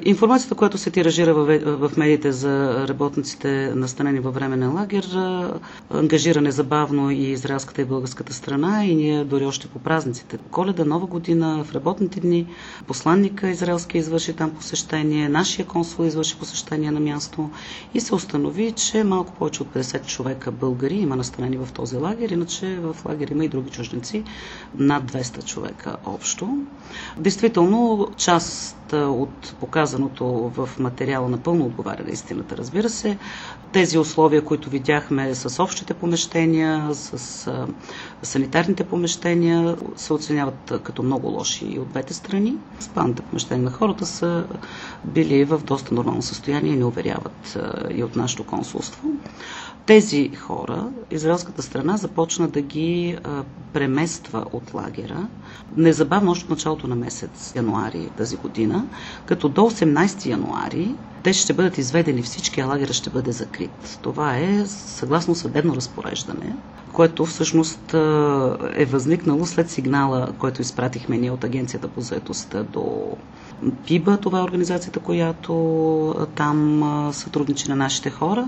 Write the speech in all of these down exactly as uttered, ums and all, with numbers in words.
Информацията, която се тиражира в медиите за работниците, настанени във временен лагер, ангажира незабавно и израелската и българската страна, и ние дори още по празниците. Коледа, Нова година, в работните дни, посланника израелски извърши там посещение, нашия консул извърши посещение на място и се установи, че малко повече от петдесет човека българи има настанени в този лагер, иначе в лагер има и други чужденци, над двеста човека общо. Действително, част от показаното в материала напълно отговаря на истината, разбира се. Тези условия, които видяхме с общите помещения, с а, санитарните помещения, се оценяват като много лоши и от двете страни. Спалните помещения на хората са били в доста нормално състояние и не уверяват а, и от нашето консулство. Тези хора, израелската страна започна да ги а, премества от лагера незабавно, още от началото на месец януари тази година, като до осемнадесети януари те ще бъдат изведени всички, а лагера ще бъде закрит. Това е съгласно съдебно разпореждане, което всъщност е възникнало след сигнала, който изпратихме ние от Агенцията по заетостта до ПИБА, това е организацията, която там сътрудничи на нашите хора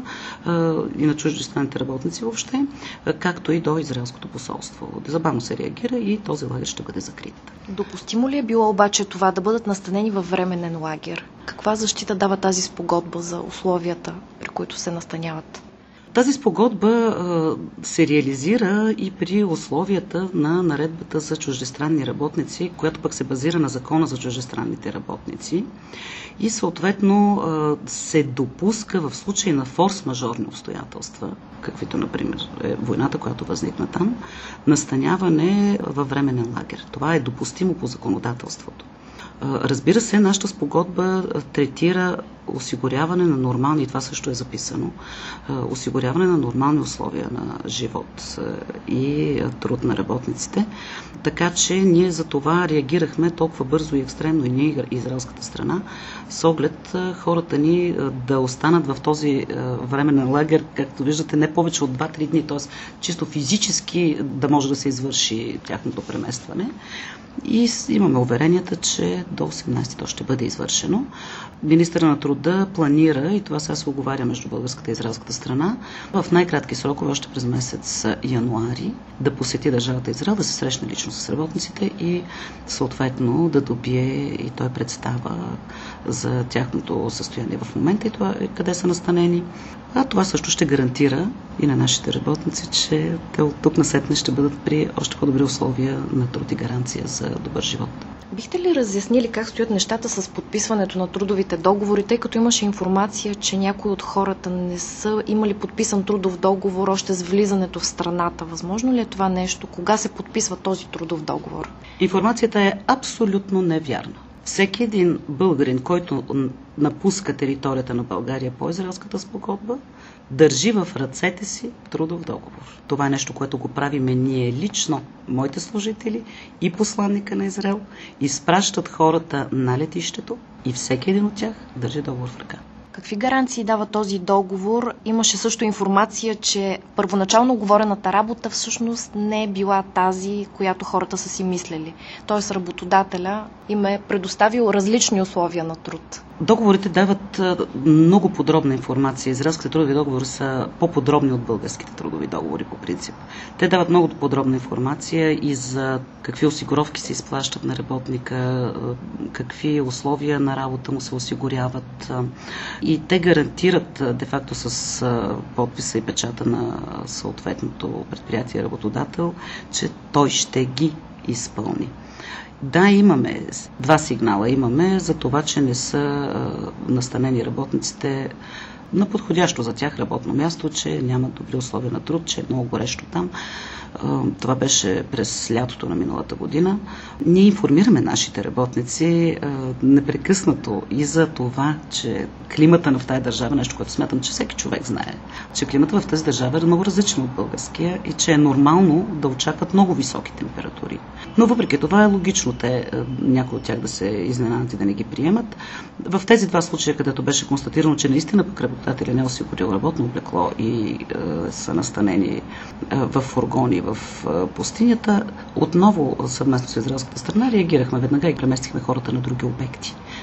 и на чуждестранните работници въобще, както и до израелското посолство. Забавно се реагира и този лагер ще бъде закрит. Допустимо ли е било обаче това да бъдат настанени във временен лагер? Каква защита дава тази спогодба за условията, при които се настаняват? Тази спогодба а, се реализира и при условията на наредбата за чуждестранни работници, която пък се базира на закона за чуждестранните работници и съответно а, се допуска в случай на форс-мажорни обстоятелства, каквито например е войната, която възникна там, настаняване във временен лагер. Това е допустимо по законодателството. Разбира се, нашата спогодба третира осигуряване на нормални, и това също е записано, осигуряване на нормални условия на живот и труд на работниците. Така че ние за това реагирахме толкова бързо и екстремно и ние, израелската страна, с оглед хората ни да останат в този временен лагер, както виждате, не повече от два-три дни, т.е. чисто физически да може да се извърши тяхното преместване. И имаме уверенията, че до осемнадесети то ще бъде извършено. Министърът на труда планира, и това сега се оговаря между българската и израелската страна, в най-кратки срокове, още през месец януари, да посети държавата Израел, да се срещне лично с работниците и съответно да добие и той представа за тяхното състояние в момента и това е къде са настанени. А това също ще гарантира и на нашите работници, че те от тук насетне ще бъдат при още по-добри условия на труд и гаранция за добър живот. Бихте ли разяснили как стоят нещата с подписването на трудовите договори, тъй като имаше информация, че някои от хората не са имали подписан трудов договор още с влизането в страната? Възможно ли е това нещо? Кога се подписва този трудов договор? Информацията е абсолютно невярна. Всеки един българин, който напуска територията на България по израелската спогодба, държи в ръцете си трудов договор. Това е нещо, което го правиме ние лично, моите служители и посланника на Израел, изпращат хората на летището и всеки един от тях държи договор в ръка. Какви гаранции дава този договор? Имаше също информация, че първоначално говорената работа всъщност не е била тази, която хората са си мислели. Тоест работодателя им е предоставил различни условия на труд. Договорите дават много подробна информация. Израелските трудови договори са по-подробни от българските трудови договори по принцип. Те дават много подробна информация и за какви осигуровки се изплащат на работника, какви условия на работа му се осигуряват. И те гарантират де-факто с подписа и печата на съответното предприятие работодател, че той ще ги изпълни. Да, имаме два сигнала. Имаме за това, че не са настанени работниците на подходящо за тях работно място, че нямат добри условия на труд, че е много горещо там. Това беше през лятото на миналата година. Ние информираме нашите работници непрекъснато и за това, че климата на в тази държава, нещо, което смятам, че всеки човек знае, че климата в тази държава е много различен от българския и че е нормално да очакват много високи температури. Но въпреки това е логично те, някои от тях да се изненадат и да не ги приемат. В тези два случая, където беше констатирано, че наистина пък работодателя не е осигурил работно облекло и е, са настанени е, в фургони в е, пустинята, отново съвместно с израелската страна реагирахме веднага и преместихме хората на други обекти.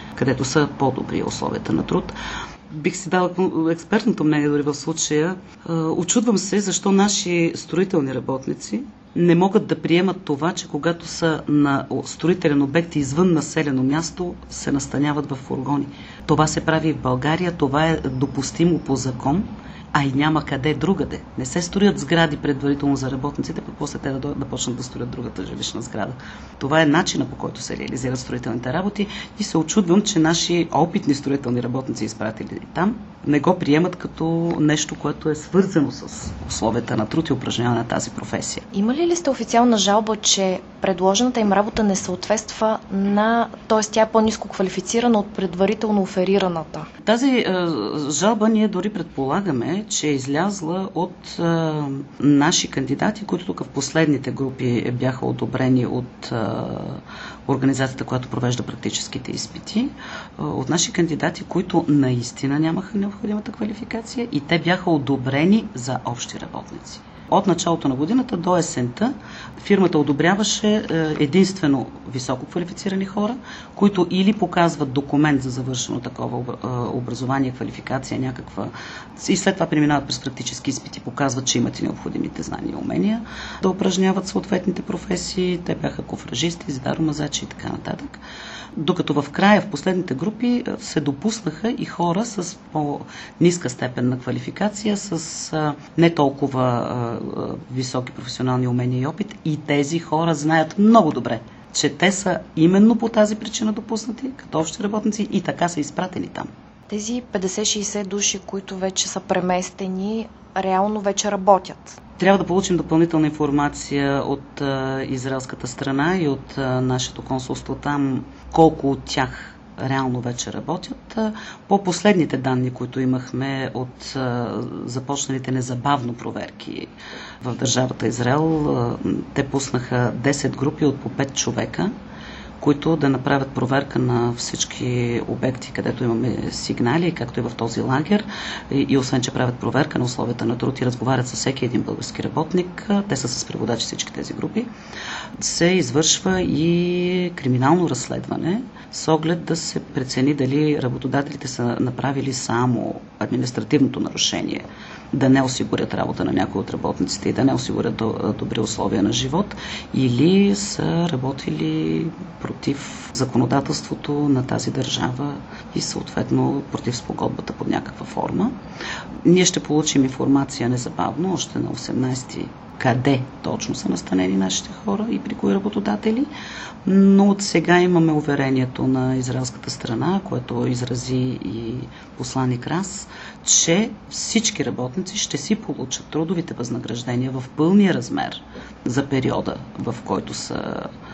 където са по-добри условията на труд. Бих си дала експертното мнение дори в случая. Очудвам се защо наши строителни работници не могат да приемат това, че когато са на строителен обект извън населено място, се настаняват в фургони. Това се прави в България, това е допустимо по закон, а и няма къде другаде. Не се строят сгради предварително за работниците, пък после те да, да почнат да строят другата жилищна сграда. Това е начина, по който се реализират строителните работи и се очудвам, че наши опитни строителни работници, изпратили там, не го приемат като нещо, което е свързано с условията на труд и упражняване на тази професия. Има ли ли сте официална жалба, че предложената им работа не съответства на... т.е. тя е по-ниско квалифицирана от предварително оферираната? Тази е, жалба ние дори предполагаме, че е излязла от е, наши кандидати, които тук в последните групи бяха одобрени от е, организацията, която провежда практическите изпити, е, от наши кандидати, които наистина нямаха необходимата квалификация и те бяха одобрени за общи работници. От началото на годината до есента фирмата одобряваше единствено високо квалифицирани хора, които или показват документ за завършено такова образование, квалификация някаква и след това преминават през практически изпити, показват, че имат и необходимите знания и умения да упражняват съответните професии. Те бяха кофражисти, зидаромазачи и така нататък. Докато в края, в последните групи, се допуснаха и хора с по-ниска степен на квалификация, с не толкова високи професионални умения и опит. И тези хора знаят много добре, че те са именно по тази причина допуснати, като общи работници и така са изпратени там. Тези петдесет-шейсет души, които вече са преместени, реално вече работят. Трябва да получим допълнителна информация от а, израелската страна и от а, нашето консулство там, колко от тях реално вече работят. По последните данни, които имахме от а, започналите незабавно проверки в държавата Израел, а, те пуснаха десет групи от по пет човека, които да направят проверка на всички обекти, където имаме сигнали, както и в този лагер. И, и освен, че правят проверка на условията на труд и разговарят с всеки един български работник, те са с преводачи всички тези групи, се извършва и криминално разследване с оглед да се прецени дали работодателите са направили само административното нарушение, да не осигурят работа на някои от работниците и да не осигурят добри условия на живот, или са работили против законодателството на тази държава и съответно против спогодбата под някаква форма. Ние ще получим информация незабавно, още на осемнайсети, къде точно са настанени нашите хора и при кои работодатели, но от сега имаме уверението на израелската страна, което изрази и посланик Рас, че всички работници ще си получат трудовите възнаграждения в пълния размер за периода, в който са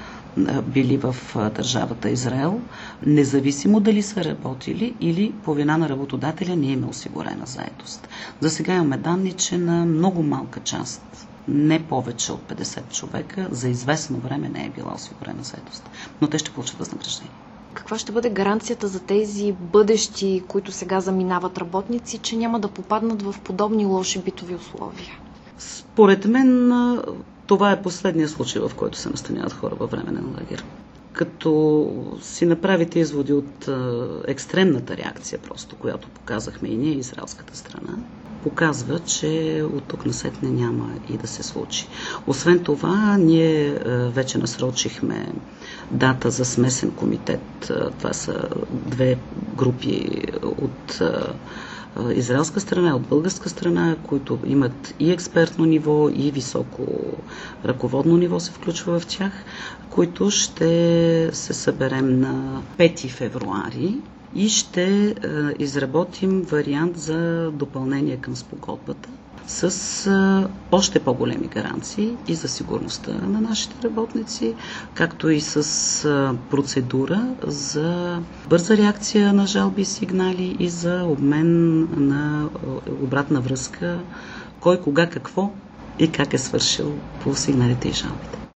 били в държавата Израел, независимо дали са работили или по вина на работодателя не им е осигурена заетост. За сега имаме данни, че на много малка част, не повече от петдесет човека, за известно време не е била осигурена заетост. Но те ще получат възнаграждение. Каква ще бъде гаранцията за тези бъдещи, които сега заминават работници, че няма да попаднат в подобни лоши битови условия? Според мен това е последният случай, в който се настаняват хора във временен лагер. Като си направите изводи от а, екстремната реакция, просто, която показахме и ние, израелската страна, показва, че от тук насетне няма и да се случи. Освен това, ние а, вече насрочихме дата за смесен комитет. А, това са две групи от а, израелска страна, от българска страна, които имат и експертно ниво, и високо ръководно ниво се включва в тях, които ще се съберем на пети февруари и ще изработим вариант за допълнение към спогодбата с още по-големи гаранции и за сигурността на нашите работници, както и с процедура за бърза реакция на жалби и сигнали и за обмен на обратна връзка, кой, кога, какво и как е свършил по сигналите и жалбите.